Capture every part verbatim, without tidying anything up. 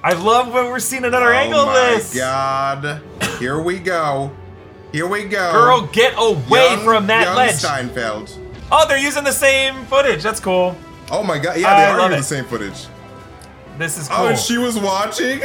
I love when we're seeing another oh angle of this. Oh my God. Here we go. Here we go. Girl, get away young, from that young ledge. Steinfeld. Oh, they're using the same footage. That's cool. Oh my God. Yeah, I they are love using it. the same footage. This is cool. Oh, and she was watching?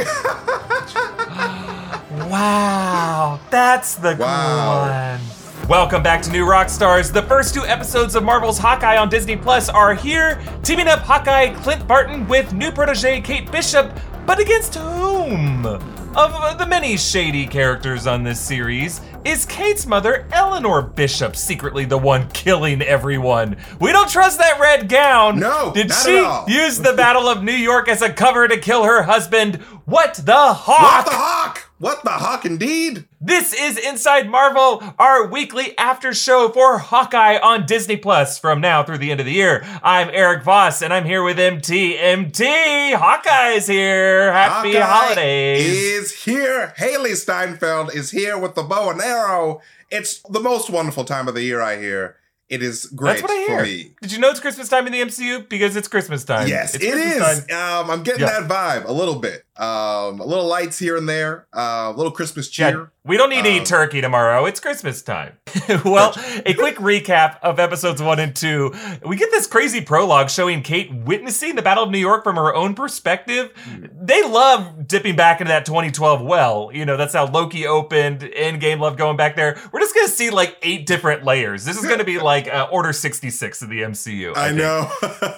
Wow. That's the wow. cool one. Welcome back to New Rockstars. The first two episodes of Marvel's Hawkeye on Disney Plus are here, teaming up Hawkeye Clint Barton with new protege Kate Bishop, but against whom? Of the many shady characters on this series, is Kate's mother, Eleanor Bishop, secretly the one killing everyone? We don't trust that red gown. No, Did not she at all. use the Battle of New York as a cover to kill her husband? What the Hawk? What the Hawk? What the Hawk indeed? This is Inside Marvel, our weekly after show for Hawkeye on Disney Plus from now through the end of the year. I'm Eric Voss, and I'm here with M T. M T, Hawkeye's here. Happy Hawkeye holidays. Is here. Haley Steinfeld is here with the bow and arrow. It's the most wonderful time of the year, I hear. It is great That's what I hear. for me. Did you know it's Christmas time in the M C U? Because it's Christmas time. Yes, it's it Christmas is. time. Um, I'm getting Yeah. that vibe a little bit. Um, a little lights here and there. Uh, a little Christmas cheer. Yeah, we don't need to Um, eat turkey tomorrow. It's Christmas time. Well, a quick recap of episodes one and two. We get this crazy prologue showing Kate witnessing the Battle of New York from her own perspective. They love dipping back into that twenty twelve well. You know, that's how Loki opened. Endgame loved going back there. We're just going to see like eight different layers. This is going to be like uh, Order sixty-six of the M C U. I, I think. know.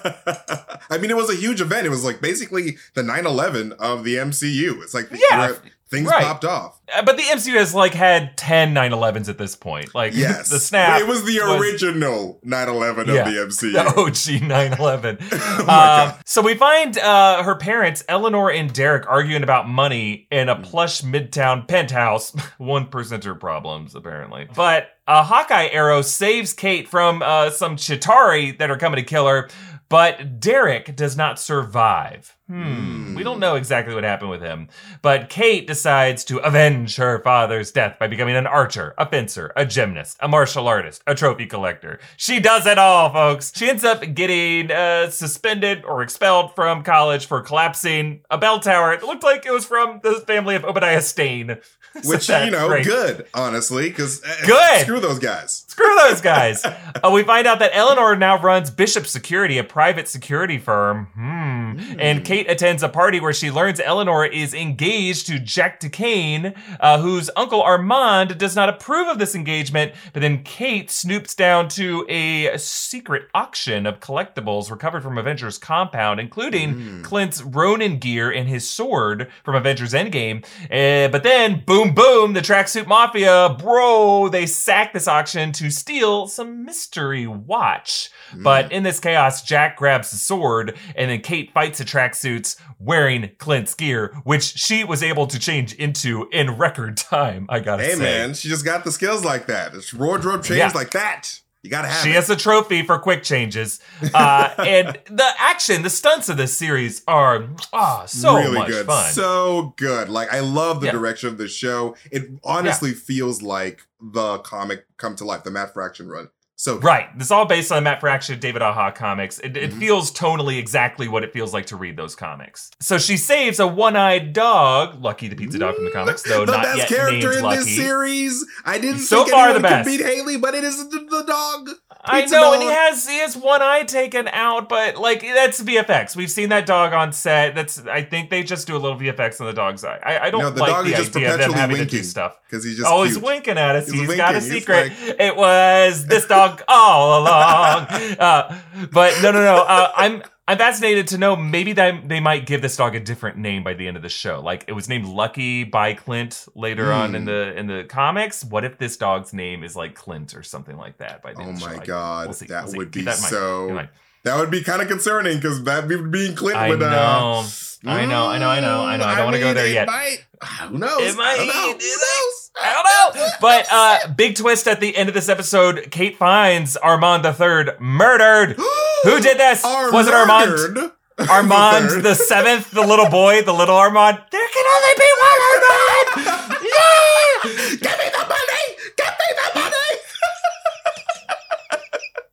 I mean, it was a huge event. It was like basically the nine eleven of the M C U. It's like Yeah, where things right. popped off. Uh, But the M C U has like had ten nine elevens at this point. Like Yes. the snap. It was the was- original nine eleven Yeah, of the M C U. The O G nine eleven. Oh my um, God. so we find uh, her parents, Eleanor and Derek, arguing about money in a plush midtown penthouse. One percenter problems, apparently. But a Hawkeye arrow saves Kate from uh, some Chitauri that are coming to kill her. But Derek does not survive. Hmm. We don't know exactly what happened with him. But Kate decides to avenge her father's death by becoming an archer, a fencer, a gymnast, a martial artist, a trophy collector. She does it all, folks. She ends up getting uh, suspended or expelled from college for collapsing a bell tower. It looked like it was from the family of Obadiah Stane. Which, So you know, great. good, honestly, because Good. screw those guys. Screw those guys. uh, we find out that Eleanor now runs Bishop Security, a private security firm. Hmm. Mm. And Kate attends a party where she learns Eleanor is engaged to Jack DeCane, uh, whose uncle Armand does not approve of this engagement. But then Kate snoops down to a secret auction of collectibles recovered from Avengers compound, including Mm. Clint's Ronin gear and his sword from Avengers Endgame. Uh, but then, boom, boom, the Tracksuit Mafia, bro, they sack this auction to steal some mystery watch. Mm. But in this chaos, Jack grabs the sword, and then Kate fights the tracksuits wearing Clint's gear, which she was able to change into in record time, I gotta Hey, say. man, she just got the skills like that. It's wardrobe change Yeah. like that. You gotta have She it. has a trophy for quick changes. Uh, and the action, the stunts of this series are ah so really much good. fun. So good. Like, I love the Yeah. direction of the show. It honestly feels like the comic come to life, the Matt Fraction run. So good. Right. This is all based on the Matt Fraction, David Aja comics. It, it Mhm. feels tonally exactly what it feels like to read those comics. So she saves a one-eyed dog, Lucky the pizza dog from the comics, though the not best yet character named in Lucky. this series. I didn't So think far, anyone the could best. beat Haley, but it is the, the dog. I Pizza know, dog. and he has he has one eye taken out, but like that's V F X. We've seen that dog on set. That's I think they just do a little V F X on the dog's eye. I, I don't No, the like dog the is just idea of them perpetually having to winking do stuff. because he's just Oh, cute. he's winking at us. He's he's got a winking. He's secret. like- It was this dog all along. Uh, but no, no, no. Uh, I'm I'm fascinated to know maybe that they might give this dog a different name by the end of the show. Like it was named Lucky by Clint later Mm. on in the in the comics. What if this dog's name is like Clint or something like that by the Oh end of the show? my I- God, we'll see, that we'll see. would Keep be that in mind. Keep so. in mind. That would be kind of concerning because that be- being Clint I would. know. Uh, I know, I know, I know, I know. I don't want to go mean, there it yet. Might, who knows? It might. I don't know. Who Who knows? I don't know. But uh, big twist at the end of this episode, Kate finds Armand the Third murdered. Who did this? Are Was it Armand? murdered. Armand third. the Seventh, the little boy, the little Armand. There can only be one Armand. Yeah! Give me the money! Give me the money!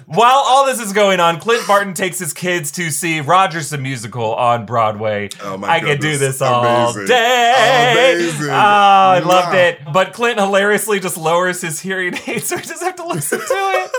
While all this is going on, Clint Barton takes his kids to see Rogers the Musical on Broadway. Oh my I goodness. could do this all Amazing. day. Amazing. Oh, I Wow. loved it. But Clint hilariously just lowers his hearing aid, so he doesn't have to listen to it.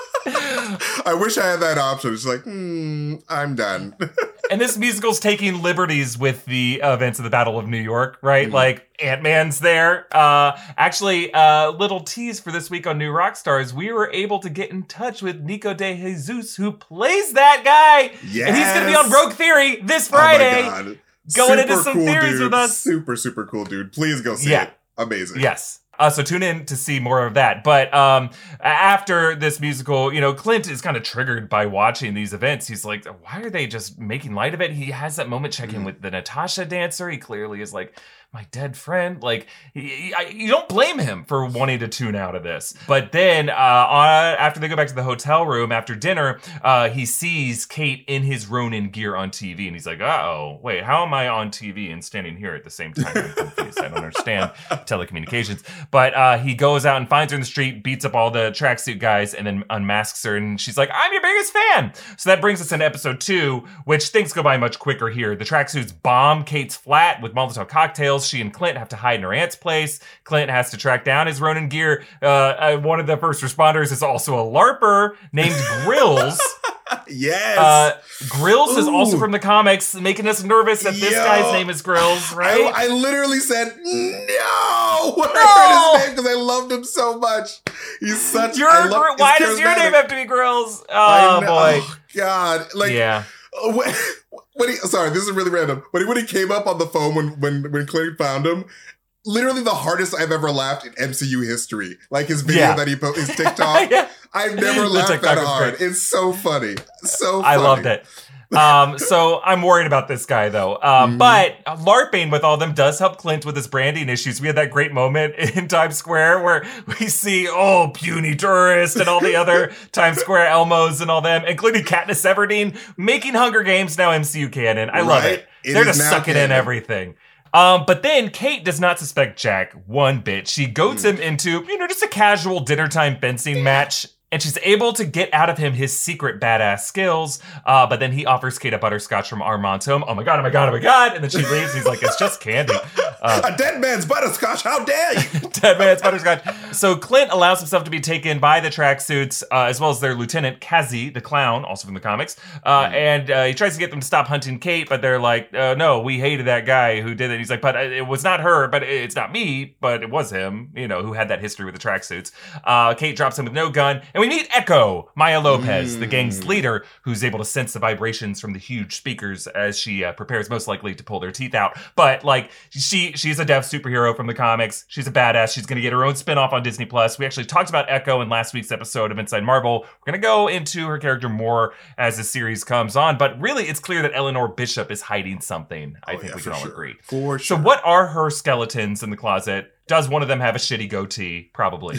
I wish I had that option. It's like, hmm, I'm done. And this musical's taking liberties with the events of the Battle of New York, right? Mm-hmm. Like, Ant-Man's there. Uh, actually, uh, little tease for this week on New Rockstars, we were able to get in touch with Nico de Jesus, who plays that guy. Yes. And he's going to be on Rogue Theory this Friday. Oh my God. Going Super into some cool theories dude. with us. Super, super cool dude. Please go see Yeah. it. Amazing. Yes. Uh, so tune in to see more of that. But um, after this musical, you know, Clint is kind of triggered by watching these events. He's like, why are they just making light of it? He has that moment check in Mm. with the Natasha dancer. He clearly is like, my dead friend. Like, he, he- I, you don't blame him for wanting to tune out of this. But then uh, on, after they go back to the hotel room after dinner, uh, he sees Kate in his Ronin gear on T V. And he's like, uh-oh, wait, how am I on T V and standing here at the same time? I'm confused. I don't understand telecommunications. But uh, he goes out and finds her in the street, beats up all the tracksuit guys, and then unmasks her. And she's like, I'm your biggest fan. So that brings us into episode two, which things go by much quicker here. The tracksuits bomb Kate's flat with Molotov cocktails. She and Clint have to hide in her aunt's place. Clint has to track down his Ronin gear. Uh, uh, one of the first responders is also a LARPer named Grills. Yes. Uh, Grills is also Ooh. from the comics, making us nervous that this Yo. guy's name is Grills, right? I, I literally said no when No. I heard his name because I loved him so much. He's such. Your, I love, why he's does your charismatic. name have to be Grills? I Oh, know- boy. oh, God, like Yeah. uh, when, when he. Sorry, this is really random. When he when he came up on the phone when when when Clint found him. Literally the hardest I've ever laughed in M C U history. Like his video Yeah. that he put, his TikTok. Yeah. I've never The laughed TikTok that was hard. great. It's so funny. So funny. I loved it. Um, so I'm worried about this guy though. Um, Mhm. but LARPing with all them does help Clint with his branding issues. We had that great moment in Times Square where we see, oh, puny tourist and all the other Times Square Elmos and all them, including Katniss Everdeen, making Hunger Games now M C U canon. I love Right? it. It They're is just now sucking in canon. everything. Um, but then Kate does not suspect Jack one bit. She goads him into, you know, just a casual dinner time fencing match. And she's able to get out of him his secret badass skills. Uh, but then he offers Kate a butterscotch from Armand's home. Oh my God, oh my God, oh my God. And then she leaves. He's like, it's just candy. Uh, A dead man's butterscotch. How dare you? Dead man's butterscotch. So Clint allows himself to be taken by the tracksuits, uh, as well as their lieutenant, Kazi, the clown, also from the comics. Uh, and uh, he tries to get them to stop hunting Kate, but they're like, uh, no, we hated that guy who did it. He's like, but it was not her, but it's not me, but it was him, you know, who had that history with the tracksuits. Uh, Kate drops him with no gun. And we meet Echo, Maya Lopez, the gang's leader, who's able to sense the vibrations from the huge speakers as she uh, prepares most likely to pull their teeth out. But like, she she's a deaf superhero from the comics. She's a badass. She's going to get her own spinoff on Disney Plus. We actually talked about Echo in last week's episode of Inside Marvel. We're going to go into her character more as the series comes on. But really, it's clear that Eleanor Bishop is hiding something. I Oh, think yeah, we for can all sure. agree. For So sure. what are her skeletons in the closet? Does one of them have a shitty goatee? Probably.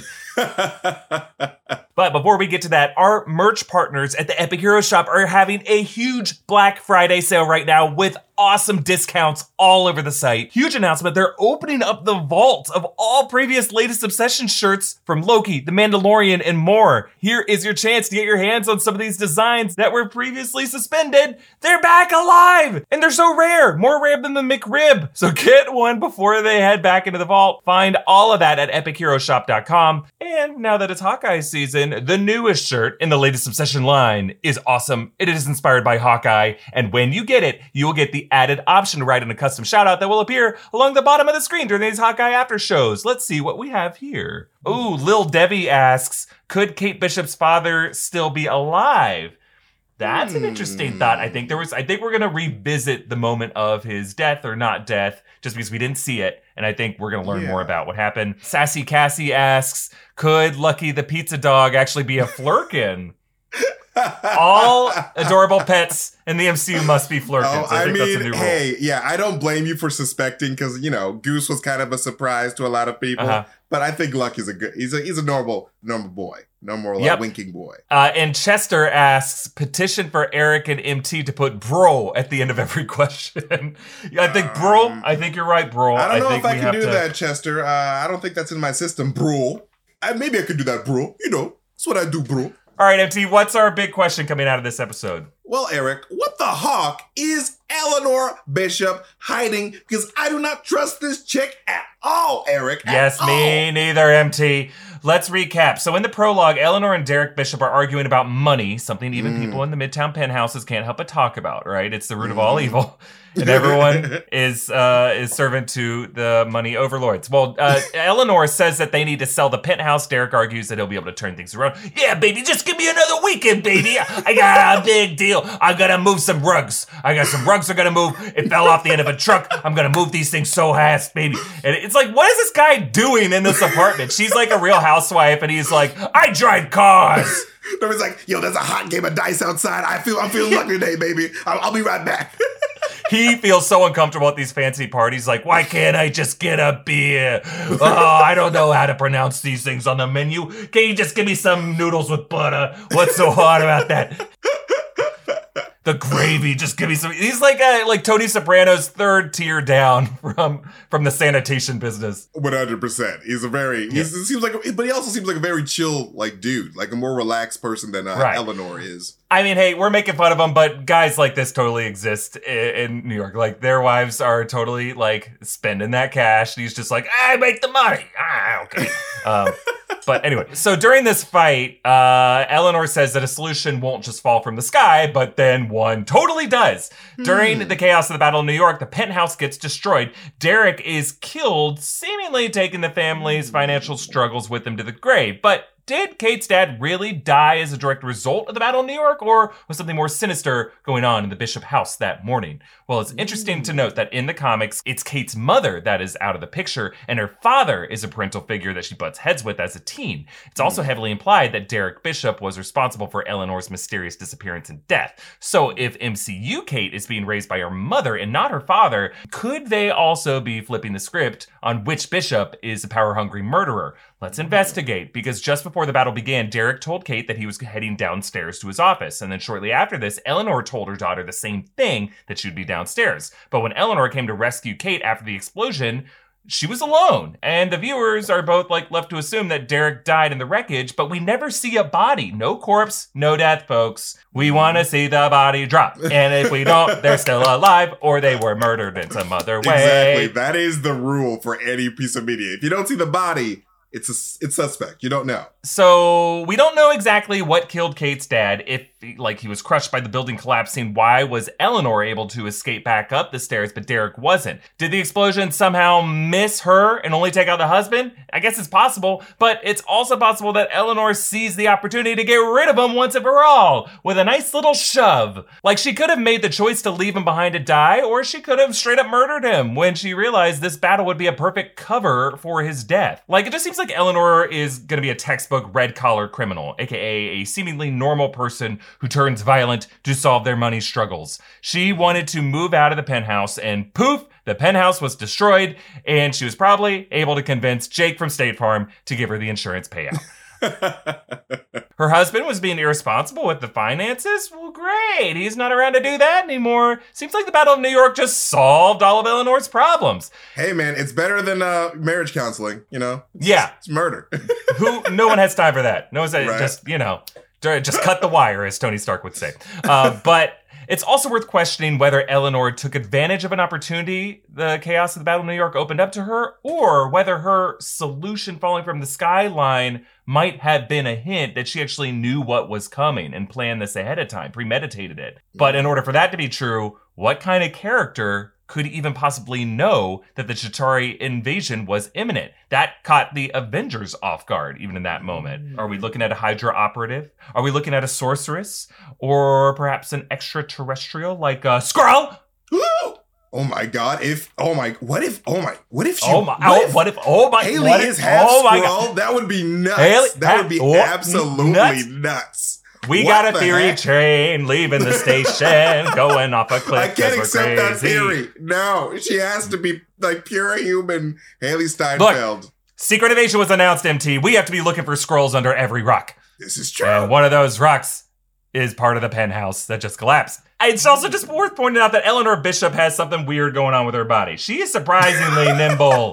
But before we get to that, our merch partners at the Epic Hero Shop are having a huge Black Friday sale right now with awesome discounts all over the site. Huge announcement, they're opening up the vault of all previous latest Obsession shirts from Loki, The Mandalorian, and more. Here is your chance to get your hands on some of these designs that were previously suspended. They're back alive! And they're so rare, more rare than the McRib. So get one before they head back into the vault. Find all of that at epic hero shop dot com. And now that it's Hawkeye season, the newest shirt in the latest Obsession line is awesome. It is inspired by Hawkeye, and when you get it, you will get the added option to write in a custom shout out that will appear along the bottom of the screen during these Hawkeye after shows. Let's see what we have here. Ooh, Lil Debbie asks, could Kate Bishop's father still be alive? That's an interesting thought. I think there was, I think we're going to revisit the moment of his death or not death just because we didn't see it. And I think we're going to learn Yeah. more about what happened. Sassy Cassie asks, could Lucky the pizza dog actually be a Flurkin? All adorable pets in the M C U must be Flurkins. Oh, I I, think that's a mean, new rule. hey, yeah, I don't blame you for suspecting because you know Goose was kind of a surprise to a lot of people. Uh-huh. But I think Lucky's a good. He's a he's a normal normal boy, normal like, Yep. winking boy. Uh, and Chester asks, petition for Eric and M T to put bro at the end of every question. I think bro. Um, I think you're right, bro. I don't know think if I we can have do to... that, Chester. Uh, I don't think that's in my system, bro. I, maybe I could do that, bro. You know, that's what I do, bro. All right, M T, what's our big question coming out of this episode? Well, Eric, what the hawk is Eleanor Bishop hiding? Because I do not trust this chick at all, Eric. Yes, all. me neither, M T. Let's recap. So in the prologue, Eleanor and Derek Bishop are arguing about money, something even mm. people in the Midtown penthouses can't help but talk about, right? It's the root mm. of all evil. And everyone is uh, is servant to the money overlords. Well, uh, Eleanor says that they need to sell the penthouse. Derek argues that he'll be able to turn things around. Yeah, baby, just give me another weekend, baby. I got a big deal. I gotta move some rugs. I got some rugs I gotta move. It fell off the end of a truck. I'm gonna move these things so fast, baby. And it's like, what is this guy doing in this apartment? She's like a real housewife, and he's like, I drive cars. Nobody's like, yo, there's a hot game of dice outside. I feel, I'm feeling lucky today, baby. I'll, I'll be right back. He feels so uncomfortable at these fancy parties. Like, why can't I just get a beer? Oh, I don't know how to pronounce these things on the menu. Can you just give me some noodles with butter? What's so hard about that? The gravy, just give me some. He's like a, like Tony Soprano's third tier down from from the sanitation business. one hundred percent. He's a very, yeah. he's, it seems like, but he also seems like a very chill, like, dude, like a more relaxed person than uh, right. Eleanor is. I mean, hey, we're making fun of him, but guys like this totally exist in, in New York. Like, their wives are totally, like, spending that cash. And he's just like, I make the money. Ah, okay. um, but anyway, so during this fight, uh, Eleanor says that a solution won't just fall from the sky, but then one totally does. Hmm. During the chaos of the Battle of New York, the penthouse gets destroyed. Derek is killed, seemingly taking the family's financial struggles with him to the grave. But did Kate's dad really die as a direct result of the Battle of New York, or was something more sinister going on in the Bishop house that morning? Well, it's interesting to note that in the comics, it's Kate's mother that is out of the picture, and her father is a parental figure that she butts heads with as a teen. It's also heavily implied that Derek Bishop was responsible for Eleanor's mysterious disappearance and death. So if M C U Kate is being raised by her mother and not her father, could they also be flipping the script on which Bishop is a power-hungry murderer? Let's investigate, because just before the battle began, Derek told Kate that he was heading downstairs to his office. And then shortly after this, Eleanor told her daughter the same thing, that she would be downstairs. But when Eleanor came to rescue Kate after the explosion, she was alone. And the viewers are both like left to assume that Derek died in the wreckage, but we never see a body. No corpse, no death, folks. We want to see the body drop. And if we don't, they're still alive, or they were murdered in some other way. Exactly. That is the rule for any piece of media. If you don't see the body, It's a, it's suspect. You don't know. So we don't know exactly what killed Kate's dad. If like he was crushed by the building collapsing, why was Eleanor able to escape back up the stairs, but Derek wasn't? Did the explosion somehow miss her and only take out the husband? I guess it's possible, but it's also possible that Eleanor seized the opportunity to get rid of him once and for all with a nice little shove. Like, she could have made the choice to leave him behind to die, or she could have straight up murdered him when she realized this battle would be a perfect cover for his death. Like, it just seems like Eleanor is going to be a textbook red-collar criminal, aka a seemingly normal person who turns violent to solve their money struggles. She wanted to move out of the penthouse, and poof, the penthouse was destroyed, and she was probably able to convince Jake from State Farm to give her the insurance payout. Her husband was being irresponsible with the finances? Well, great. He's not around to do that anymore. Seems like the Battle of New York just solved all of Eleanor's problems. Hey, man, it's better than uh, marriage counseling, you know? It's, yeah. It's murder. Who? No one has time for that. No one's right. Just, you know, just cut the wire, as Tony Stark would say. Uh, but it's also worth questioning whether Eleanor took advantage of an opportunity the chaos of the Battle of New York opened up to her, or whether her solution falling from the skyline might have been a hint that she actually knew what was coming and planned this ahead of time, premeditated it. But in order for that to be true, what kind of character could even possibly know that the Chitauri invasion was imminent? That caught the Avengers off guard, even in that moment. Are we looking at a Hydra operative? Are we looking at a sorceress? Or perhaps an extraterrestrial like a Skrull? Oh my God! If oh my, what if oh my, what if she? Oh my! What, oh, if, what if? Oh my! Haley what is if, half oh my Skrull? God. That would be nuts. Haley, that would be oh, absolutely nuts. nuts. We What got a the theory heck? train leaving the station, going off a cliff. I can't 'cause we're accept that crazy. theory. No, she has to be like pure human. Haley Steinfeld. Look, Secret Invasion was announced, M T. We have to be looking for scrolls under every rock. This is true. And one of those rocks is part of the penthouse that just collapsed. It's also just worth pointing out that Eleanor Bishop has something weird going on with her body. She is surprisingly nimble.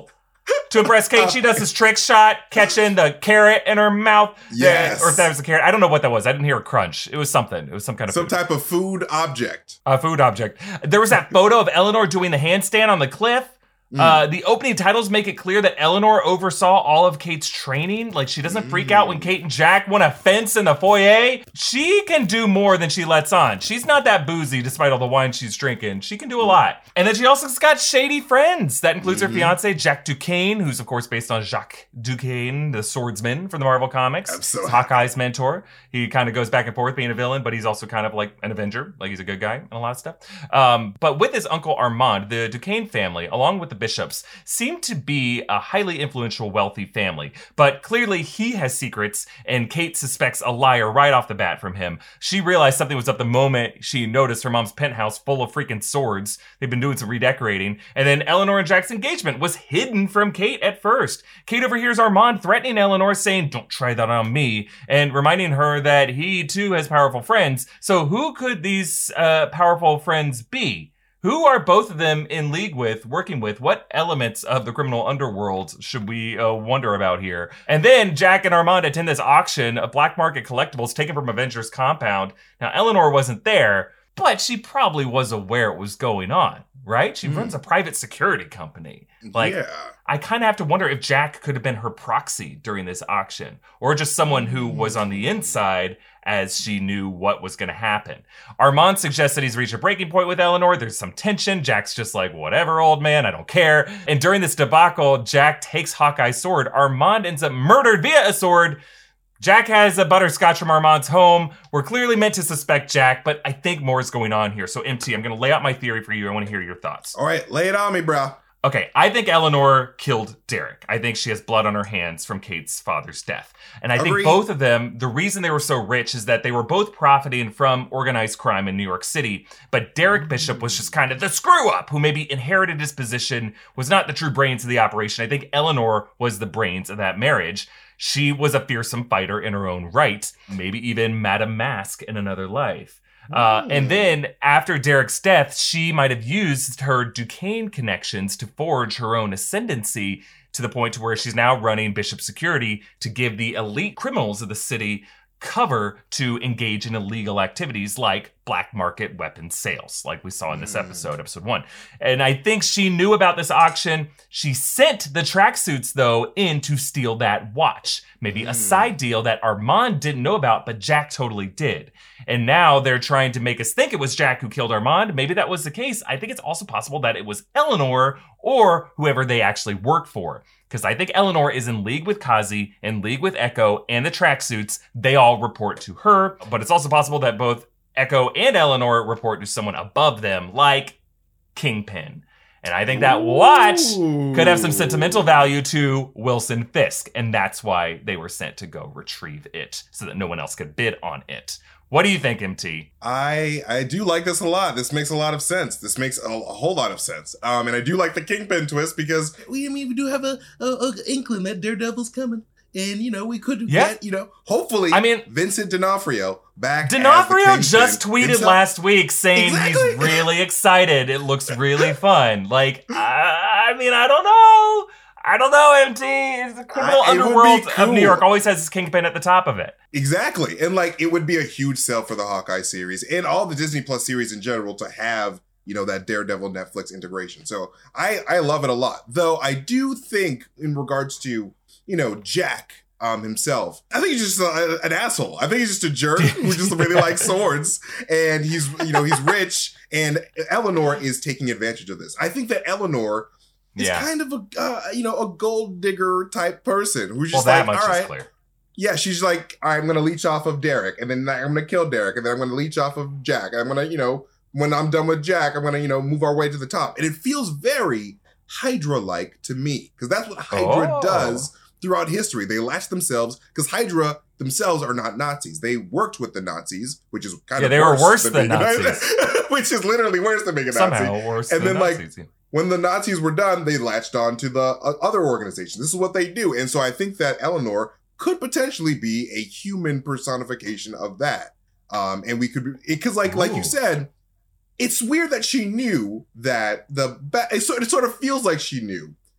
To impress Kate, she does this trick shot, catching the carrot in her mouth. Yes. Uh, or if that was a carrot. I don't know what that was. I didn't hear a crunch. It was something. It was some kind of Some food. type of food object. A food object. There was that photo of Eleanor doing the handstand on the cliff. Mm. Uh, the opening titles make it clear that Eleanor oversaw all of Kate's training. Like, she doesn't mm. freak out when Kate and Jack won a fence in the foyer. She can do more than she lets on. She's not that boozy despite all the wine she's drinking. She can do a lot. And then she also's got shady friends. That includes mm-hmm. her fiance, Jack Duquesne, who's, of course, based on Jacques Duquesne, the swordsman from the Marvel Comics. I'm so Hawkeye's mentor. He kind of goes back and forth being a villain, but he's also kind of like an Avenger. Like, he's a good guy and a lot of stuff. Um, but with his uncle Armand, the Duquesne family, along with the bishops, seem to be a highly influential, wealthy family. But clearly he has secrets, and Kate suspects a liar right off the bat from him. She realized something was up the moment she noticed her mom's penthouse full of freaking swords. They've been doing some redecorating. And then Eleanor and Jack's engagement was hidden from Kate at first. Kate overhears Armand threatening Eleanor, saying, "Don't try that on me," and reminding her that he too has powerful friends. So who could these uh, powerful friends be? Who are both of them in league with, working with? What elements of the criminal underworld should we uh, wonder about here? And then Jack and Armand attend this auction of black market collectibles taken from Avengers compound. Now, Eleanor wasn't there, but she probably was aware it was going on, right? She mm. runs a private security company. Like, yeah. I kind of have to wonder if Jack could have been her proxy during this auction, or just someone who was on the inside as she knew what was going to happen. Armand suggests that he's reached a breaking point with Eleanor. There's some tension. Jack's just like, whatever, old man, I don't care. And during this debacle, Jack takes Hawkeye's sword. Armand ends up murdered via a sword. Jack has a butterscotch from Armand's home. We're clearly meant to suspect Jack, but I think more is going on here. So, M T, I'm going to lay out my theory for you. I want to hear your thoughts. All right, lay it on me, bro. Okay, I think Eleanor killed Derek. I think she has blood on her hands from Kate's father's death. And I Agreed. think both of them, the reason they were so rich is that they were both profiting from organized crime in New York City. But Derek Bishop was just kind of the screw-up who maybe inherited his position, was not the true brains of the operation. I think Eleanor was the brains of that marriage. She was a fearsome fighter in her own right, maybe even Madame Mask in another life. Uh, and then after Derek's death, she might have used her Duquesne connections to forge her own ascendancy to the point to where she's now running Bishop Security to give the elite criminals of the city cover to engage in illegal activities like black market weapons sales, like we saw in this episode, episode one. And I think she knew about this auction. She sent the tracksuits, though, in to steal that watch. Maybe mm. a side deal that Armand didn't know about, but Jack totally did. And now they're trying to make us think it was Jack who killed Armand. Maybe that was the case. I think it's also possible that it was Eleanor or whoever they actually work for. Because I think Eleanor is in league with Kazi, in league with Echo, and the tracksuits. They all report to her. But it's also possible that both Echo and Eleanor report to someone above them, like Kingpin. And I think that watch Ooh. could have some sentimental value to Wilson Fisk. And that's why they were sent to go retrieve it, so that no one else could bid on it. What do you think, M T? I I do like this a lot. This makes a lot of sense. This makes a, a whole lot of sense. Um, and I do like the Kingpin twist because we I mean we do have a, a, a inkling that Daredevil's coming, and you know we could yeah. get you know hopefully I mean Vincent D'Onofrio back. D'Onofrio just tweeted himself. last week saying exactly. he's really excited. It looks really fun. Like I, I mean I don't know. I don't know, M T. It's the criminal I, underworld cool. of New York always has his Kingpin at the top of it. Exactly. And like, it would be a huge sell for the Hawkeye series and all the Disney Plus series in general to have, you know, that Daredevil Netflix integration. So I, I love it a lot. Though I do think in regards to, you know, Jack um, himself, I think he's just a, an asshole. I think he's just a jerk who just really likes swords. And he's, you know, he's rich. And Eleanor is taking advantage of this. I think that Eleanor... It's yeah. kind of a, uh, you know, a gold digger type person who's just well, like, that much all right. is clear. Yeah, she's like, all right, I'm going to leech off of Derek, and then I'm going to kill Derek, and then I'm going to leech off of Jack. And I'm going to, you know, when I'm done with Jack, I'm going to, you know, move our way to the top. And it feels very Hydra-like to me, because that's what Hydra oh. does throughout history. They latch themselves, because Hydra themselves are not Nazis. They worked with the Nazis, which is kind yeah, of they worse were worse than, than Nazis. Which is literally worse than being a Somehow Nazi. worse and than then, Nazis. like, when the Nazis were done, they latched on to the uh, other organizations. This is what they do. And so I think that Eleanor could potentially be a human personification of that. Um, and we could, because like, Ooh. like you said, it's weird that she knew that the, ba- it, sort, it sort of feels like she knew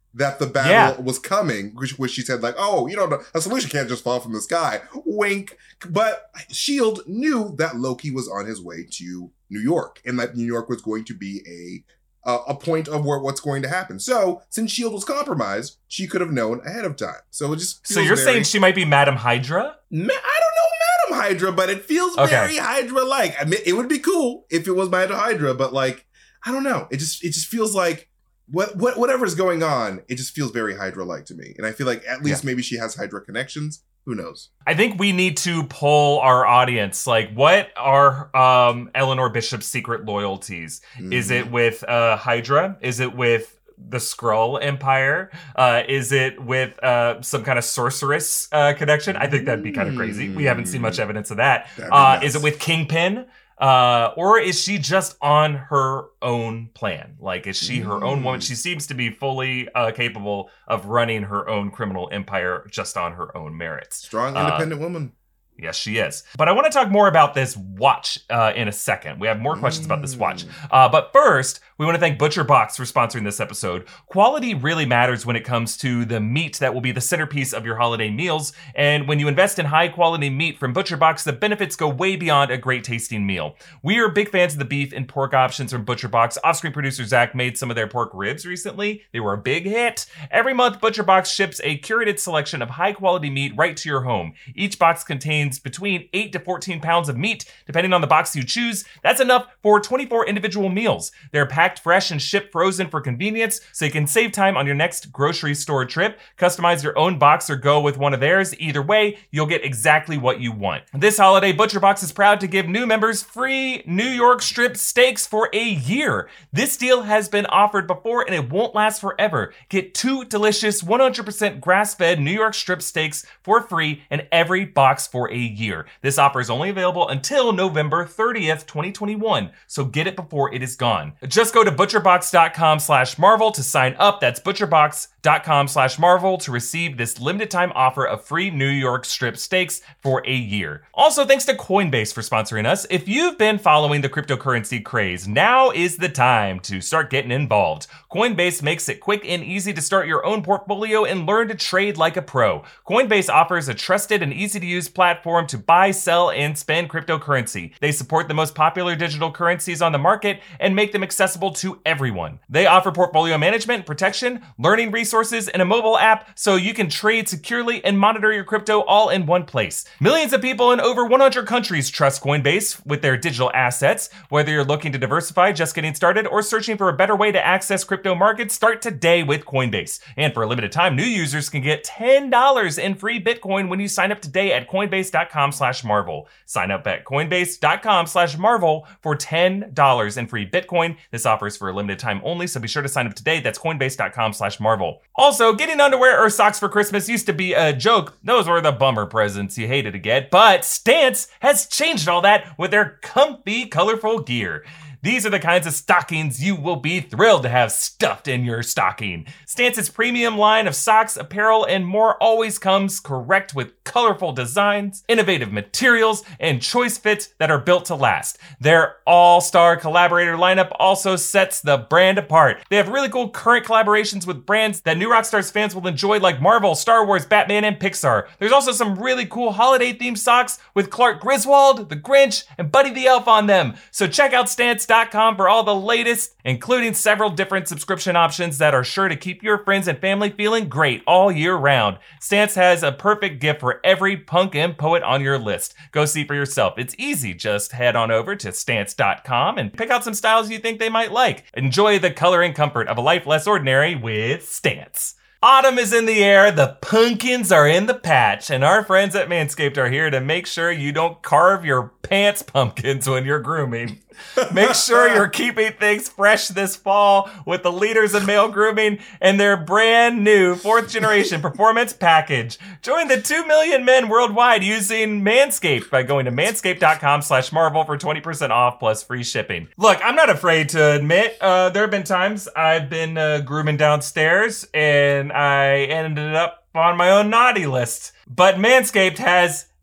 that the battle yeah. was coming, which, which she said like, oh, you know, a solution can't just fall from the sky. Wink. But S H I E L D knew that Loki was on his way to New York and that New York was going to be a uh, a point of where what's going to happen. So since S H I E L D was compromised, she could have known ahead of time. So it just So you're very, saying she might be Madam Hydra? Ma- I don't know Madam Hydra, but it feels okay. very Hydra-like. I mean, it would be cool if it was Madam Hydra, but like, I don't know. It just it just feels like what what whatever's going on, it just feels very Hydra-like to me. And I feel like at least yeah. maybe she has Hydra connections. Who knows? I think we need to poll our audience. Like, what are um, Eleanor Bishop's secret loyalties? Mm. Is it with uh, Hydra? Is it with the Skrull Empire? Uh, is it with uh, some kind of sorceress uh, connection? I think that'd be kind of crazy. We haven't seen much evidence of that. Uh, is it with Kingpin? Uh, or is she just on her own plan? Like, is she her own woman? She seems to be fully uh, capable of running her own criminal empire just on her own merits. Strong, independent uh, woman. Yes, she is. But I want to talk more about this watch uh, in a second. We have more questions mm. about this watch. Uh, but first, we want to thank ButcherBox for sponsoring this episode. Quality really matters when it comes to the meat that will be the centerpiece of your holiday meals. And when you invest in high-quality meat from ButcherBox, the benefits go way beyond a great-tasting meal. We are big fans of the beef and pork options from ButcherBox. Off-screen producer Zach made some of their pork ribs recently. They were a big hit. Every month, ButcherBox ships a curated selection of high-quality meat right to your home. Each box contains between eight to fourteen pounds of meat, depending on the box you choose. That's enough for twenty-four individual meals. They're packed fresh and shipped frozen for convenience, so you can save time on your next grocery store trip. Customize your own box or go with one of theirs. Either way, you'll get exactly what you want. This holiday, ButcherBox is proud to give new members free New York strip steaks for a year. This deal has been offered before and it won't last forever. Get two delicious one hundred percent grass-fed New York strip steaks for free in every box for a year. This offer is only available until November thirtieth, twenty twenty-one, so get it before it is gone. Just go to butcherbox.com slash Marvel to sign up. That's butcherbox.com slash Marvel to receive this limited time offer of free New York strip steaks for a year. Also, thanks to Coinbase for sponsoring us. If you've been following the cryptocurrency craze, now is the time to start getting involved. Coinbase makes it quick and easy to start your own portfolio and learn to trade like a pro. Coinbase offers a trusted and easy to use platform to buy, sell, and spend cryptocurrency. They support the most popular digital currencies on the market and make them accessible to everyone. They offer portfolio management, protection, learning resources, and a mobile app so you can trade securely and monitor your crypto all in one place. Millions of people in over one hundred countries trust Coinbase with their digital assets. Whether you're looking to diversify, just getting started, or searching for a better way to access crypto markets, start today with Coinbase. And for a limited time, new users can get ten dollars in free Bitcoin when you sign up today at coinbase.com slash Marvel. Sign up at coinbase.com slash Marvel for ten dollars in free Bitcoin. This offer is for a limited time only, so be sure to sign up today. That's coinbase.com slash Marvel. Also, getting underwear or socks for Christmas used to be a joke. Those were the bummer presents you hated to get, but Stance has changed all that with their comfy, colorful gear. These are the kinds of stockings you will be thrilled to have stuffed in your stocking. Stance's premium line of socks, apparel, and more always comes correct with colorful designs, innovative materials, and choice fits that are built to last. Their all-star collaborator lineup also sets the brand apart. They have really cool current collaborations with brands that New Rockstars fans will enjoy, like Marvel, Star Wars, Batman, and Pixar. There's also some really cool holiday-themed socks with Clark Griswold, the Grinch, and Buddy the Elf on them. So check out Stance dot com for all the latest, including several different subscription options that are sure to keep your friends and family feeling great all year round. Stance has a perfect gift for every punk and poet on your list. Go see for yourself. It's easy. Just head on over to stance dot com and pick out some styles you think they might like. Enjoy the color and comfort of a life less ordinary with Stance. Autumn is in the air, the pumpkins are in the patch, and our friends at Manscaped are here to make sure you don't carve your pants pumpkins when you're grooming. Make sure you're keeping things fresh this fall with the leaders in male grooming and their brand new fourth generation performance package. Join the two million men worldwide using Manscaped by going to manscaped.com slash Marvel for twenty percent off plus free shipping. Look, I'm not afraid to admit, uh, there have been times I've been uh, grooming downstairs and I ended up on my own naughty list. But Manscaped has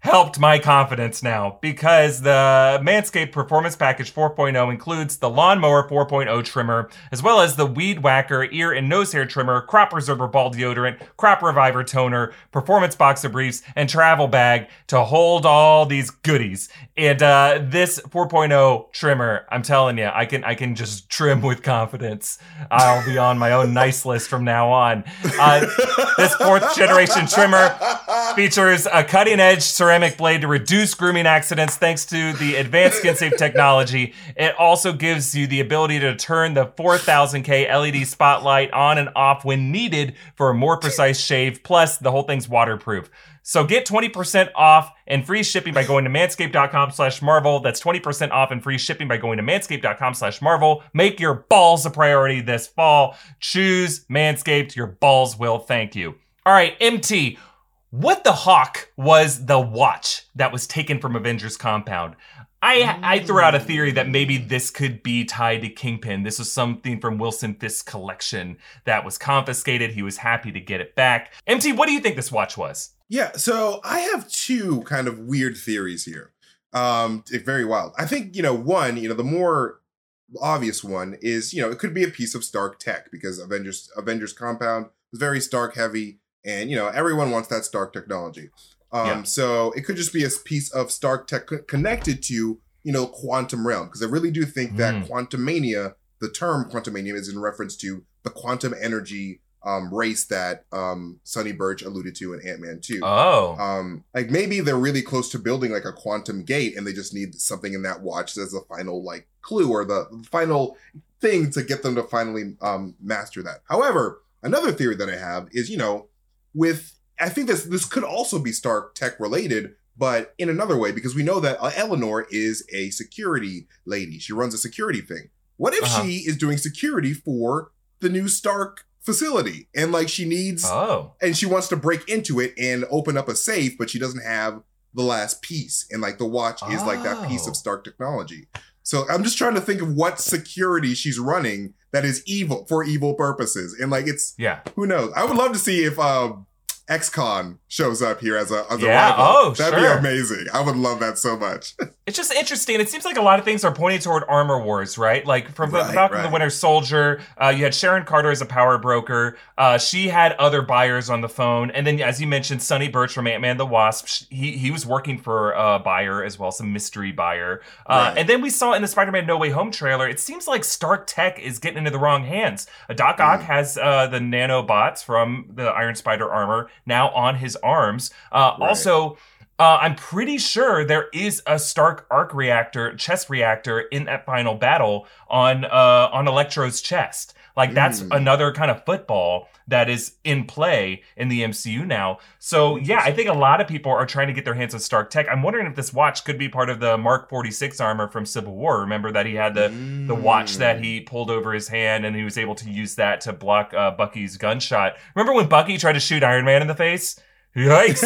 helped my confidence now because the Manscaped Performance Package four point oh includes the Lawnmower four point oh trimmer, as well as the Weed Whacker ear and nose hair trimmer, Crop Preserver ball deodorant, Crop Reviver toner, Performance boxer briefs, and travel bag to hold all these goodies. And uh, this four point oh trimmer, I'm telling you, I can I can just trim with confidence. I'll be on my own nice list from now on. Uh, this fourth generation trimmer features a cutting-edge ceramic blade to reduce grooming accidents thanks to the advanced skin-safe technology. It also gives you the ability to turn the four thousand K L E D spotlight on and off when needed for a more precise shave. Plus, the whole thing's waterproof. So get twenty percent off and free shipping by going to manscaped.com slash Marvel. That's twenty percent off and free shipping by going to manscaped.com slash Marvel. Make your balls a priority this fall. Choose Manscaped. Your balls will thank you. All right, M T, what the hawk was the watch that was taken from Avengers Compound? I I threw out a theory that maybe this could be tied to Kingpin. This was something from Wilson Fisk's collection that was confiscated. He was happy to get it back. M T, what do you think this watch was? Yeah, so I have two kind of weird theories here. Um, it's very wild. I think, you know, one, you know, the more obvious one is, you know, it could be a piece of Stark tech because Avengers Avengers Compound was very Stark heavy, and, you know, everyone wants that Stark technology. Um, yeah. So it could just be a piece of Stark tech co- connected to, you know, quantum realm, because I really do think that mm. Quantumania, the term Quantumania, is in reference to the quantum energy Um, race that um, Sonny Birch alluded to in Ant-Man two. Oh. Um, like maybe they're really close to building like a quantum gate and they just need something in that watch as a final like clue or the final thing to get them to finally um, master that. However, another theory that I have is, you know, with, I think this this could also be Stark tech related, but in another way, because we know that uh, Eleanor is a security lady. She runs a security thing. What if uh-huh. she is doing security for the new Stark facility, and like she needs oh and she wants to break into it and open up a safe, but she doesn't have the last piece, and like the watch is oh. like that piece of Stark technology. So I'm just trying to think of what security she's running that is evil for evil purposes, and like it's yeah who knows. I would love to see if um X-Con shows up here as a as yeah. a rival. Oh, that'd sure. be amazing. I would love that so much. It's just interesting. It seems like a lot of things are pointing toward Armor Wars, right? Like from right, Falcon right. the Winter Soldier, uh, you had Sharon Carter as a power broker. Uh, she had other buyers on the phone. And then, as you mentioned, Sonny Birch from Ant-Man the Wasp, he he was working for a buyer as well, some mystery buyer. Uh, right. And then we saw in the Spider-Man No Way Home trailer, it seems like Stark Tech is getting into the wrong hands. Uh, Doc Ock mm. has uh, the nanobots from the Iron Spider armor now on his arms. Uh, right. Also, Uh, I'm pretty sure there is a Stark arc reactor, chest reactor in that final battle on uh, on Electro's chest. Like that's mm. another kind of football that is in play in the M C U now. So yeah, I think a lot of people are trying to get their hands on Stark tech. I'm wondering if this watch could be part of the Mark forty-six armor from Civil War. Remember that he had the mm. the watch that he pulled over his hand, and he was able to use that to block uh, Bucky's gunshot. Remember when Bucky tried to shoot Iron Man in the face? Yikes.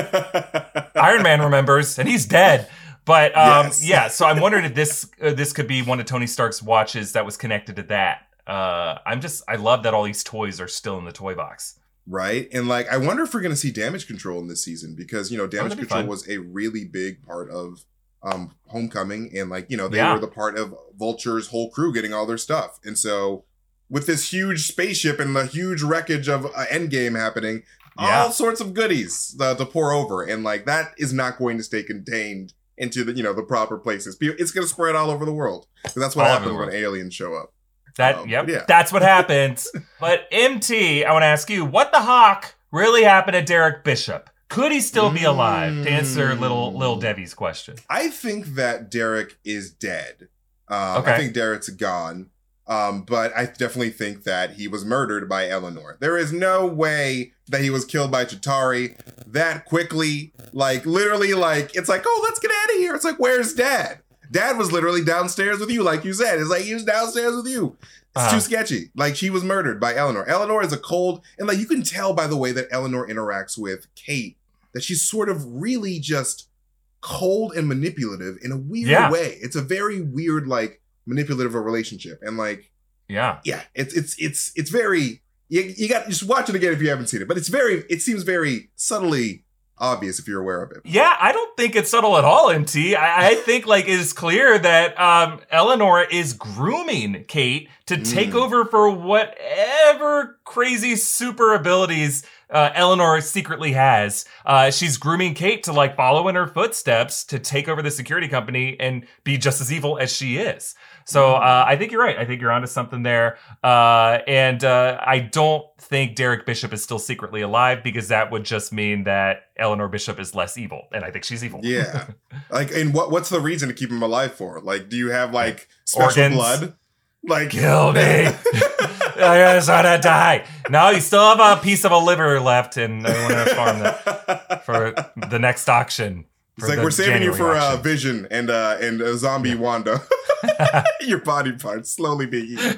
Iron Man remembers, and he's dead. But um, yes. yeah, so I'm wondering if this uh, this could be one of Tony Stark's watches that was connected to that. Uh, I'm just, I love that all these toys are still in the toy box. Right. And like, I wonder if we're going to see Damage Control in this season, because, you know, Damage oh, Control was a really big part of um, Homecoming. And like, you know, they yeah. were the part of Vulture's whole crew getting all their stuff. And so with this huge spaceship and the huge wreckage of uh, Endgame happening, yeah. all sorts of goodies uh, to pour over. And like, that is not going to stay contained into the, you know, the proper places. It's going to spread all over the world. And that's what all happens when aliens show up. That um, yep, yeah. that's what happens. But M T, I want to ask you, what the hawk really happened to Derek Bishop? Could he still be alive? Mm. To answer little little Debbie's question. I think that Derek is dead. Um, okay. I think Derek's gone. Um, but I definitely think that he was murdered by Eleanor. There is no way that he was killed by Chitauri that quickly. Like, literally, like, it's like, oh, let's get out of here. It's like, where's Dad? Dad was literally downstairs with you, like you said. It's like he was downstairs with you. It's uh-huh. too sketchy. Like, she was murdered by Eleanor. Eleanor is a cold, and like you can tell by the way that Eleanor interacts with Kate that she's sort of really just cold and manipulative in a weird yeah. way. It's a very weird, like, manipulative relationship, and like, yeah, yeah, it's it's it's it's very. You, you got just watch it again if you haven't seen it, but it's very. It seems very subtly obvious if you're aware of it. Yeah, I don't think it's subtle at all, M T. I, I think like it is clear that um, Eleanor is grooming Kate to take Mm. over for whatever crazy super abilities uh, Eleanor secretly has. Uh, she's grooming Kate to like follow in her footsteps to take over the security company and be just as evil as she is. So uh, I think you're right. I think you're onto something there. Uh, and uh, I don't think Derek Bishop is still secretly alive because that would just mean that Eleanor Bishop is less evil. And I think she's evil. Yeah. Like, and what what's the reason to keep him alive for? Like, do you have like special Organs. blood? Like, Kill me. I just want to die. No, you still have a piece of a liver left, and I want to farm that for the next auction. It's like we're saving you for uh, Vision and uh, and uh, zombie Wanda. Your body parts slowly being eaten.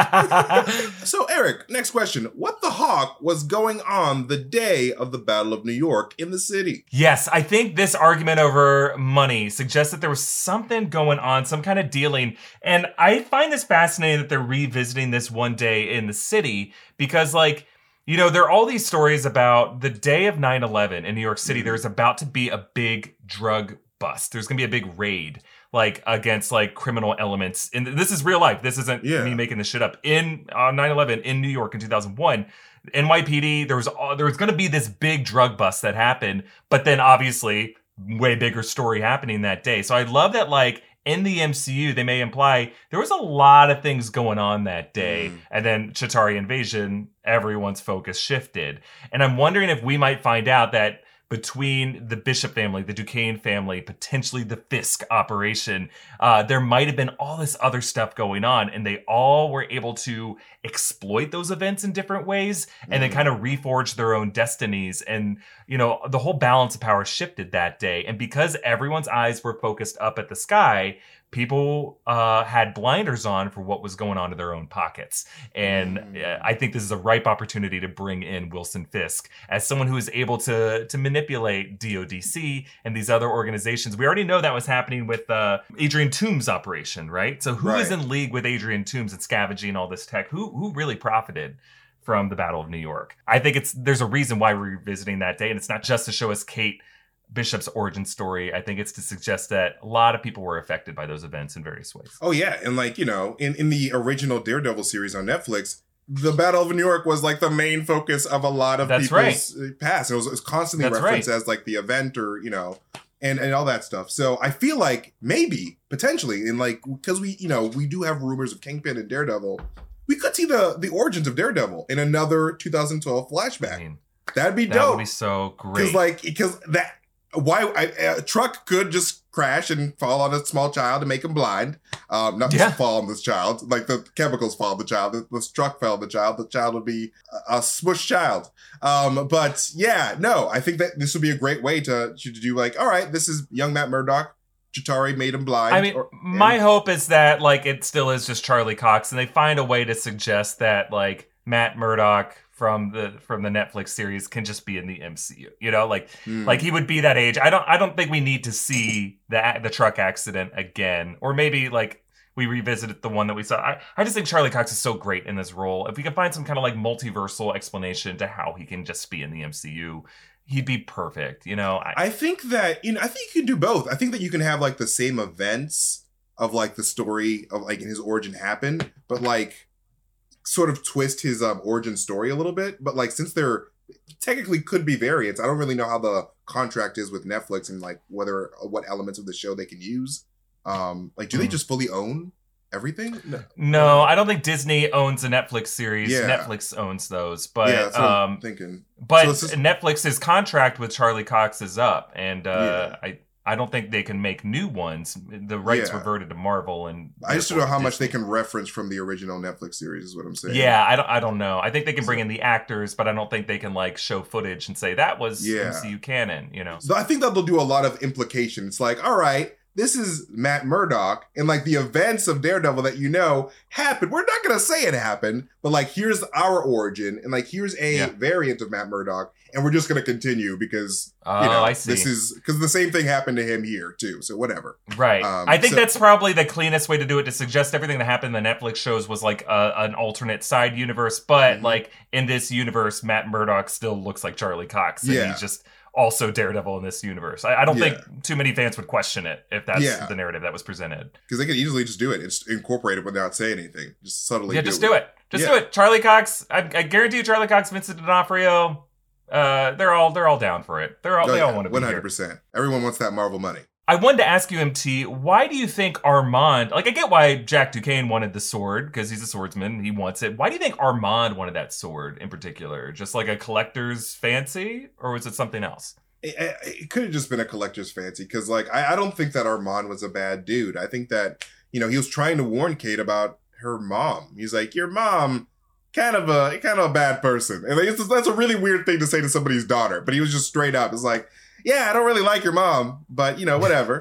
So, Eric, next question. What the hawk was going on the day of the Battle of New York in the city? Yes, I think this argument over money suggests that there was something going on, some kind of dealing. And I find this fascinating that they're revisiting this one day in the city because, like, you know, there are all these stories about the day of nine eleven in New York City. Mm-hmm. There's about to be a big drug bust. There's going to be a big raid, like, against, like, criminal elements. And this is real life. This isn't yeah. me making this shit up. In uh, nine eleven in New York in two thousand one, N Y P D, there was, uh, there was going to be this big drug bust that happened. But then, obviously, way bigger story happening that day. So I love that, like, in the M C U, they may imply there was a lot of things going on that day. Mm. And then Chitauri invasion, everyone's focus shifted. And I'm wondering if we might find out that between the Bishop family, the Duquesne family, potentially the Fisk operation, uh, there might have been all this other stuff going on, and they all were able to exploit those events in different ways and mm. then kind of reforge their own destinies. And, you know, the whole balance of power shifted that day. And because everyone's eyes were focused up at the sky, people uh, had blinders on for what was going on in their own pockets. And uh, I think this is a ripe opportunity to bring in Wilson Fisk as someone who is able to, to manipulate D O D C and these other organizations. We already know that was happening with uh, Adrian Toombs' operation, right? So who right. is in league with Adrian Toombs and scavenging all this tech? Who who really profited from the Battle of New York? I think it's there's a reason why we're revisiting that day, and it's not just to show us Kate Bishop's origin story. I think it's to suggest that a lot of people were affected by those events in various ways. Oh yeah, and like, you know, in, in the original Daredevil series on Netflix, the Battle of New York was like the main focus of a lot of That's people's right. past. It was, it was constantly That's referenced right. as like the event or, you know, and, and all that stuff. So I feel like maybe, potentially, in like, because we, you know, we do have rumors of Kingpin and Daredevil, we could see the, the origins of Daredevil in another two thousand twelve flashback. I mean, That'd be that dope. That would be so great. Because like, because that, why I, a truck could just crash and fall on a small child and make him blind. Um, not yeah. just fall on this child, like the chemicals fall on the child. The, the truck fell on the child. The child would be a, a smush child. Um, but yeah, no, I think that this would be a great way to, to do like, all right, this is young Matt Murdock. Chitauri made him blind. I mean, or, my and- hope is that like it still is just Charlie Cox, and they find a way to suggest that like Matt Murdock from the from the Netflix series can just be in the M C U. You know, like mm. like he would be that age. I don't I don't think we need to see the the truck accident again, or maybe like we revisited the one that we saw. I, I just think Charlie Cox is so great in this role. If we can find some kind of like multiversal explanation to how he can just be in the M C U, he'd be perfect. You know, I, I think that you know I think you can do both. I think that you can have like the same events of like the story of like his origin happened, but like sort of twist his um, origin story a little bit. But like since there technically could be variants, I don't really know how the contract is with Netflix and like whether what elements of the show they can use. Um, like, do mm. they just fully own everything? No. no, I don't think Disney owns a Netflix series. Yeah. Netflix owns those, but yeah, that's what um, I'm thinking. But so just... Netflix's contract with Charlie Cox is up, and uh, yeah. I. I don't think they can make new ones. The rights yeah. reverted to Marvel, and I just don't know how Disney. much they can reference from the original Netflix series. Is what I'm saying. Yeah, I don't. I don't know. I think they can bring in the actors, but I don't think they can like show footage and say that was yeah. M C U canon. You know. So I think that they'll do a lot of implication. It's like, all right, this is Matt Murdock, and like the events of Daredevil that you know happened. We're not gonna say it happened, but like here's our origin, and like here's a yeah. variant of Matt Murdock, and we're just gonna continue because oh, you know I see. this is because the same thing happened to him here too. So whatever. Right. Um, I think so, that's probably the cleanest way to do it, to suggest everything that happened in the Netflix shows was like a, an alternate side universe, but mm-hmm. like in this universe, Matt Murdock still looks like Charlie Cox, and yeah. he's just also Daredevil in this universe. I, I don't Yeah. think too many fans would question it if that's Yeah. the narrative that was presented. Because they could easily just do it. It's incorporate it without saying anything. Just subtly Yeah, do just it. do it. Just Yeah. do it. Charlie Cox, I, I guarantee you Charlie Cox, Vincent D'Onofrio, uh, they're all they're all down for it. They're all Oh, they all yeah, want to be one here. hundred percent. Everyone wants that Marvel money. I wanted to ask you, M T, why do you think Armand, like I get why Jack Duquesne wanted the sword, because he's a swordsman, he wants it. Why do you think Armand wanted that sword in particular? Just like a collector's fancy, or was it something else? It, it, it could have just been a collector's fancy, because like I, I don't think that Armand was a bad dude. I think that, you know, he was trying to warn Kate about her mom. He's like, your mom, kind of a kind of a bad person. And like, it's just, that's a really weird thing to say to somebody's daughter. But he was just straight up. It's like, yeah, I don't really like your mom, but you know, whatever.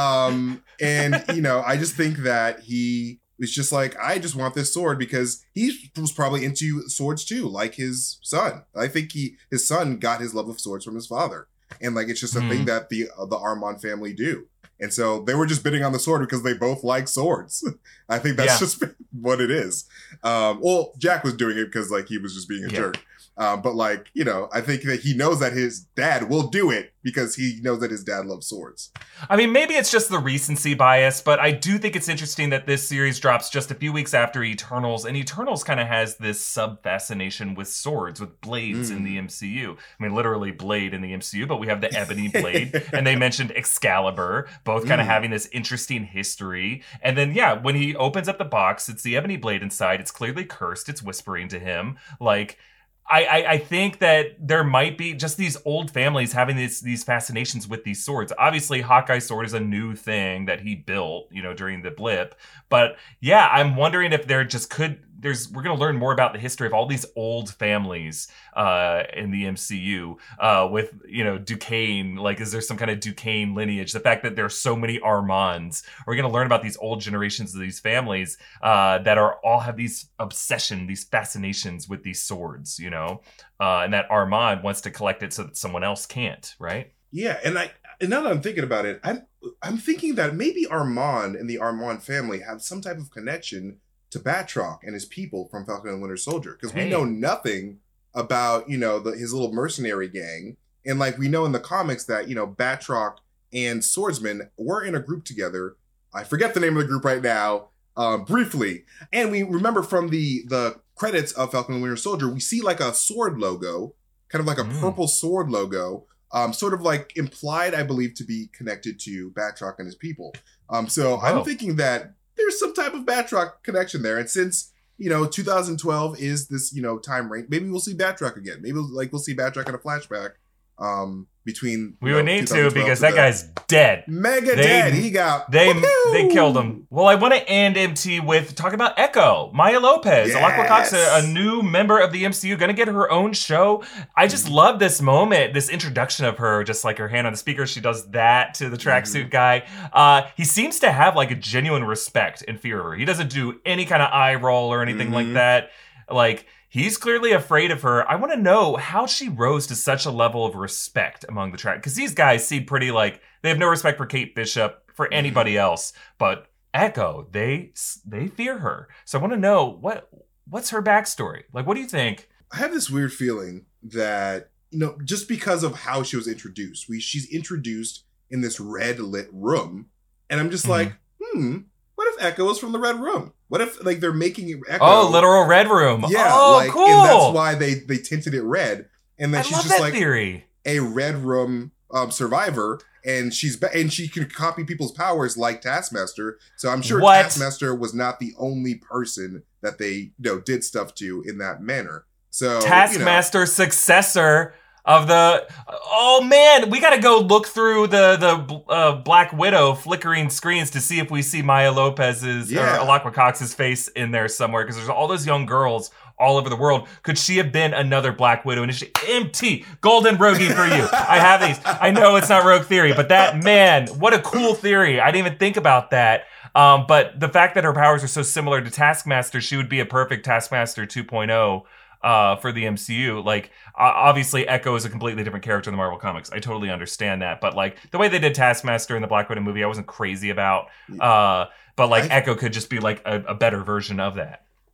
um, and you know, I just think that he was just like, I just want this sword because he was probably into swords too, like his son. I think he his son got his love of swords from his father, and like it's just a Hmm. thing that the uh, the Armand family do. And so they were just bidding on the sword because they both like swords. I think that's Yeah. just what it is. Um, well, Jack was doing it because like he was just being a Yeah. jerk. Um, but like, you know, I think that he knows that his dad will do it because he knows that his dad loves swords. I mean, maybe it's just the recency bias, but I do think it's interesting that this series drops just a few weeks after Eternals, and Eternals kind of has this sub-fascination with swords, with blades in Mm. the M C U. I mean, literally blade in the M C U, but we have the ebony blade, and they mentioned Excalibur, both kind of Mm. having this interesting history. And then, yeah, when he opens up the box, it's the ebony blade inside. It's clearly cursed. It's whispering to him, like... I, I, I think that there might be just these old families having these these fascinations with these swords. Obviously, Hawkeye's sword is a new thing that he built, you know, during the blip. But yeah, I'm wondering if there just could there's we're gonna learn more about the history of all these old families uh, in the M C U uh, with you know Duquesne. Like, is there some kind of Duquesne lineage? The fact that there's so many Armands. We're gonna learn about these old generations of these families uh, that are all have these obsession, these fascinations with these swords. You know, uh, and that Armand wants to collect it so that someone else can't. Right? Yeah, and I and now that I'm thinking about it, I'm I'm thinking that maybe Armand and the Armand family have some type of connection to Batroc and his people from Falcon and Winter Soldier, because Hey. we know nothing about, you know, the, his little mercenary gang, and like we know in the comics that, you know, Batroc and Swordsman were in a group together. I forget the name of the group right now, um, briefly, and we remember from the the credits of Falcon and Winter Soldier, we see like a sword logo, kind of like a Mm. purple sword logo. Um, sort of like implied, I believe, to be connected to Batroc and his people. Um, so Oh. I'm thinking that there's some type of Batroc connection there. And since, you know, two thousand twelve is this, you know, time range, maybe we'll see Batroc again. Maybe like we'll see Batroc in a flashback um, between. We you would know, need to twenty twelve because to that the- guy's dead. mega They- dead. He got They woohoo! they killed him. Well, I want to end M T with talking about Echo, Maya Lopez, Alakwa Cox, a, Yes. a new member of the M C U, going to get her own show. I just love this moment, this introduction of her, just like her hand on the speaker. She does that to the tracksuit guy. Uh, he seems to have like a genuine respect and fear of her. He doesn't do any kind of eye roll or anything like Mhm. that. Like, he's clearly afraid of her. I want to know how she rose to such a level of respect among the track, because these guys seem pretty like they have no respect for Kate Bishop, for anybody else, but Echo, they they fear her. So I want to know what what's her backstory. Like, what do you think? I have this weird feeling that, you know, just because of how she was introduced, we she's introduced in this red lit room, and I'm just Mhm. like, hmm, what if Echo is from the red room? What if like they're making it Echo? Oh, literal red room. Yeah, oh, like, cool. and that's why they they tinted it red, and then I she's love just that like theory. a red room um, survivor, and she's ba- and she can copy people's powers like Taskmaster. So I'm sure What? Taskmaster was not the only person that they, you know, did stuff to in that manner. So you know, Taskmaster successor of the. Oh man, we got to go look through the the uh, Black Widow flickering screens to see if we see Maya Lopez's Yeah. or Alakwa Cox's face in there somewhere, because there's all those young girls all over the world. Could she have been another Black Widow? And is she M T Golden Rogie for you? I have these. I know it's not Rogue Theory, but that, man, what a cool theory. I didn't even think about that. Um, but the fact that her powers are so similar to Taskmaster, she would be a perfect Taskmaster two point oh. Uh, for the M C U. Like, uh, obviously Echo is a completely different character in the Marvel Comics. I totally understand that. But like the way they did Taskmaster in the Black Widow movie, I wasn't crazy about. Uh, but like I- Echo could just be like a, a better version of that.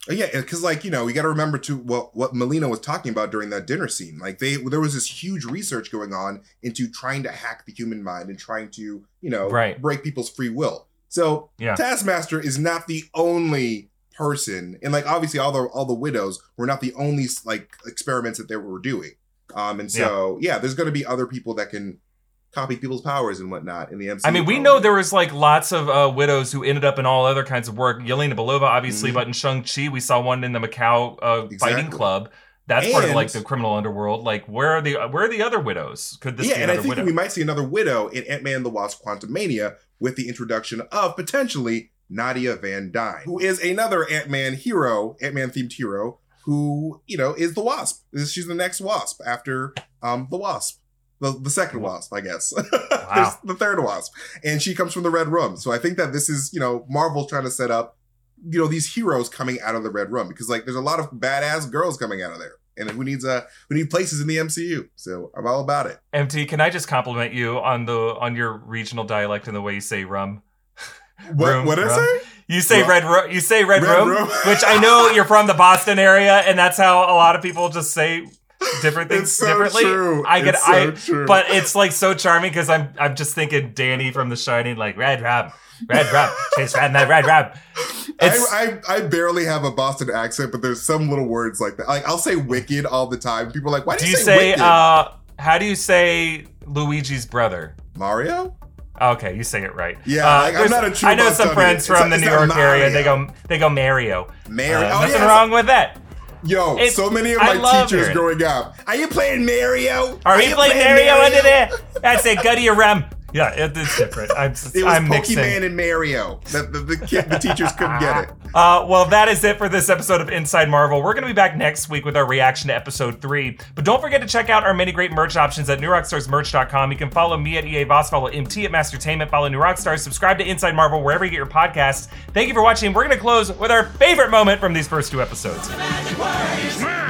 Yeah, because like, you know, we got to remember to what what Melina was talking about during that dinner scene. Like they there was this huge research going on into trying to hack the human mind and trying to, you know, right. break people's free will. So yeah. Taskmaster is not the only person, and like obviously all the all the widows were not the only like experiments that they were doing. Um, and so yeah, yeah there's going to be other people that can copy people's powers and whatnot in the M C U. I mean, we know there was like lots of uh, widows who ended up in all other kinds of work. Yelena Belova, obviously, mm-hmm. but in Shang-Chi, we saw one in the Macau uh, exactly. fighting club. That's and, part of like the criminal underworld. Like, where are the where are the other widows? Could this yeah, be and another I think widow? we might see another widow in Ant-Man and the Wasp: Quantumania with the introduction of potentially Nadia Van Dyne, who is another Ant-Man hero, Ant-Man themed hero, who you know is the Wasp. She's the next Wasp after um, the Wasp. The, the second Wasp, I guess. Wow. the third Wasp. And she comes from the Red Room. So I think that this is, you know, Marvel trying to set up, you know, these heroes coming out of the Red Room. Because, like, there's a lot of badass girls coming out of there. And who needs uh, who need places in the M C U? So I'm all about it. M T, can I just compliment you on the on your regional dialect and the way you say rum? What, room, what did I say? You say rum. red ro- You say red, red room, room. Which I know you're from the Boston area, and that's how a lot of people just say different things it's so differently. True. I get it's so I true. But it's like so charming because I'm I'm just thinking Danny from The Shining, like red rum, red rum, chase red red rum. I, I I barely have a Boston accent, but there's some little words like that. Like I'll say wicked all the time. People are like, why do, do you say, say wicked? uh how do you say Luigi's brother? Mario? Okay, you say it right. Yeah, uh, like, I'm not a true I know Bostonian. some friends from it's the not, New York Mario. area. They go they go Mario. Mario. Uh, oh, nothing yeah, wrong with that. Yo, It's, so many of I my teachers it. growing up. Are you playing Mario? Are, Are you playing, playing Mario, Mario under there? That's it. Go to your rum. Yeah, it, it's different. I'm, it was I'm Pokemon mixing. and Mario. The, the, the, kid, the teachers couldn't get it. Uh, well, that is it for this episode of Inside Marvel. We're going to be back next week with our reaction to episode three. But don't forget to check out our many great merch options at new rockstars merch dot com. You can follow me at E A Voss, follow M T at Mastertainment, follow New Rockstars, subscribe to Inside Marvel wherever you get your podcasts. Thank you for watching. We're going to close with our favorite moment from these first two episodes.